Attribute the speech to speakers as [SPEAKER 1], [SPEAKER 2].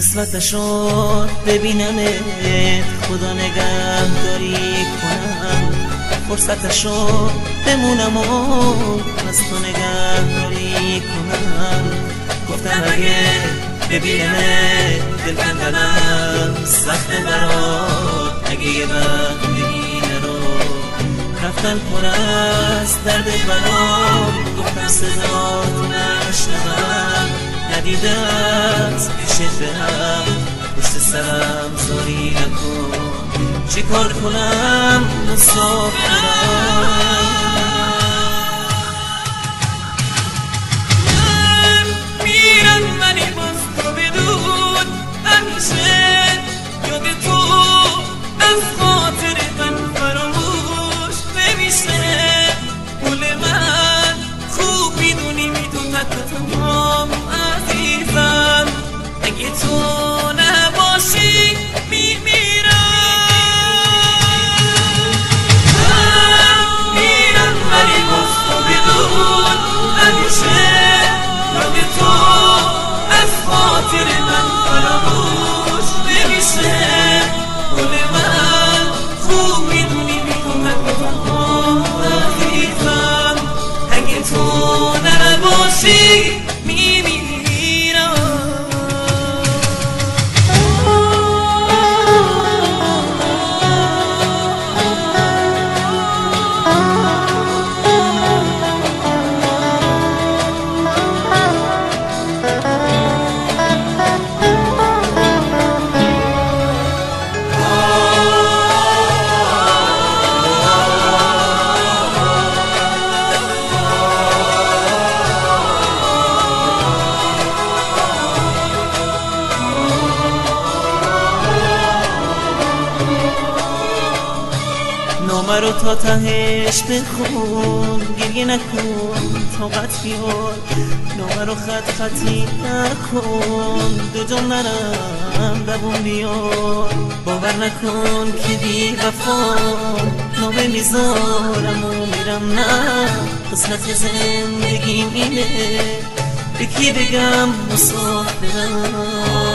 [SPEAKER 1] قسمت شد ببینمت، خدا نگهداری کنم. فرصت شد بمونم و از تو نگهداری کنم. گفتم اگه ببینمت دل کندنم سخت برات، اگه یه وقت ببینه رو رفتن پر از درد برام. گفتم صدات نشنوم، ندیدت پیشت برم، پشت سرم زاری نکن. چی کار کنم مسافرم؟
[SPEAKER 2] من میرم ولی باز تو بدون همیشه یاد تو از خاطر من فراموش نمیشه. گل من خوب میدونی میدون حتی تمام عزیزم، اگه تو نباشی میمیرم. من میرم ولی باز تو بدون همیشه یاد تو از خاطر من فراموش نمیشه. گل من خوب میدونی میدون حتی تمام عزیزم، اگه تو نباشی میمیرم.
[SPEAKER 1] نامه رو تا تهش بخون، گریه نکن طاقت بیار. نامه رو خط خطی نکن، دو جام نرم دوم بیار. باور نکن که بی وفا نامه میذارم و میرم، نه قسمت زندگیم اینه. به کی بگم مسافرم؟